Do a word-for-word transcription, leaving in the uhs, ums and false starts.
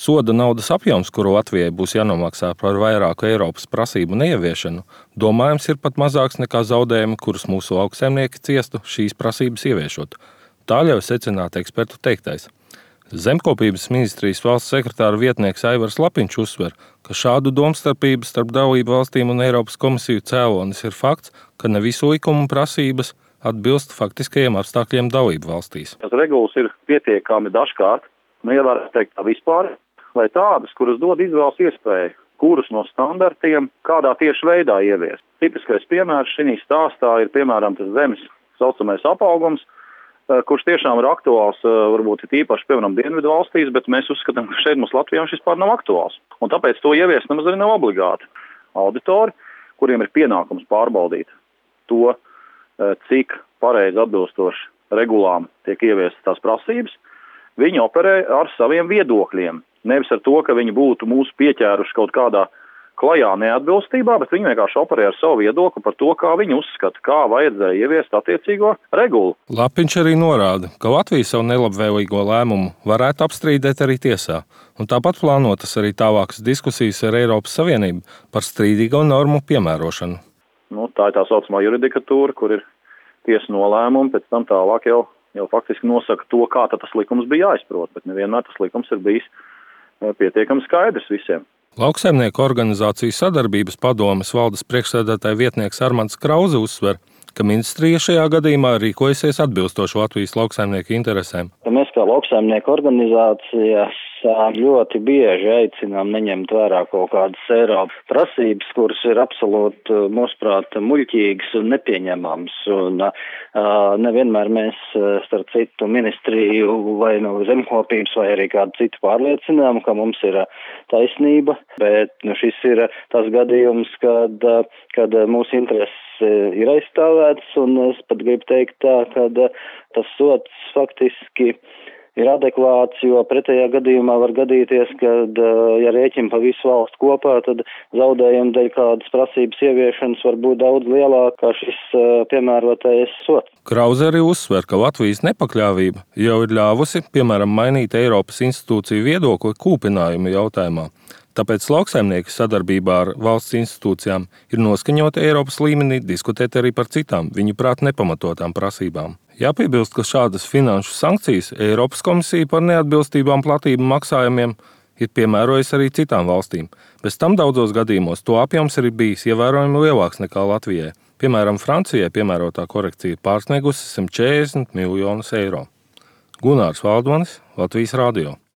Soda naudas apjoms, kuru Latvijai būs jānomaksā par vairāku Eiropas prasību neieviešanu, domājams ir pat mazāks nekā zaudējumi, kurus mūsu lauksaimnieki ciestu šīs prasības ieviešot. Tā ļauj secināt ekspertu teiktais. Zemkopības ministrijas valsts sekretāra vietnieks Aivars Lapiņš uzsver, ka šādu domstarpību starp dalību valstīm un Eiropas komisiju cēlonis ir fakts, ka ne visu likumu prasības atbilst faktiskajiem apstākļiem dalību valstīs. Tas regulas ir pietiekami dažkārt, nu, ja varētu teikt tā vispār, vai tādas, kuras dod izvēles iespēju, kurus no standartiem kādā tieši veidā ieviest. Tipiskais piemērs šī stāstā ir, piemēram, tas zemes saucamais apaugums, kurš tiešām ir aktuāls, varbūt ir īpaši, piemēram, dienvidu valstīs, bet mēs uzskatām, ka šeit mums Latvijā viņš vispār nav aktuāls. Un tāpēc to ieviest nemaz arī nav obligāti. Auditori, kuriem ir pienākums pārbaudīt to, cik pareizi atbilstoši regulām tiek ieviestas tās prasības, viņi operē ar saviem viedokļiem. Nevis ar to, ka viņi būtu mūsu pieķēruši kaut kādā klajā neatbilstībā, bet viņi vienkārši operē ar savu viedokli par to, kā viņi uzskata, kā vajadzēja ieviest attiecīgo regulu. Lapiņš arī norāda, ka Latvija savu nelabvēlīgo lēmumu varētu apstrīdēt arī tiesā, un tāpat plānotas arī tālākas diskusijas ar Eiropas Savienību par strīdīgo normu piemērošanu. Nu, tā ir tā saucamā juridikatūra, kur ir tiesa nolēmumi, pēc tam tālāk jau, jau faktiski nosaka to, kā tas likums bija jāizprot, bet nevienmēr tas likums ir bijis pietiekami skaidrs visiem. Lauksaimnieku organizāciju sadarbības padomes valdes priekšsēdētāja vietnieks Armands Krauze uzsver, ka ministrija šajā gadījumā rīkojasies atbilstoši Latvijas lauksaimnieku interesēm. Mēs kā lauksaimnieku organizācijas ļoti bieži aicinām neņemt vērā kaut kādas Eiropas prasības, kuras ir absolūti, mūsuprāt, muļķīgas un nepieņemams. Un uh, nevienmēr mēs starp citu ministriju vai no zemkopības vai arī kādu citu pārliecinām, ka mums ir taisnība, bet nu, šis ir tas gadījums, kad, kad mūsu intereses ir aizstāvēts, un es pat gribu teikt tā, ka tas sots faktiski ir adekvāts, jo pretējā gadījumā var gadīties, kad, ja rēķina pa visu valstu kopā, tad zaudējumi dēļ kādas prasības ieviešanas var būt daudz lielāk kā šis piemērotais sots. Krauze arī uzsver, ka Latvijas nepakļāvība jau ir ļāvusi, piemēram, mainīt Eiropas institūciju viedokli kūpinājumu jautājumā. Tāpēc lauksaimnieki sadarbībā ar valsts institūcijām ir noskaņoti Eiropas līmenī diskutēt arī par citām, viņuprāt, nepamatotām prasībām. Jāpiebilst, ka šādas finanšu sankcijas Eiropas komisija par neatbilstībām platību maksājumiem ir piemērojusi arī citām valstīm. Bez tam daudzos gadījumos to apjoms ir bijis ievērojami lielāks nekā Latvijai. Piemēram, Francijai piemērotā korekcija pārsniegusi simt četrdesmit miljonus eiro. Gunārs Valdmanis, Latvijas radio.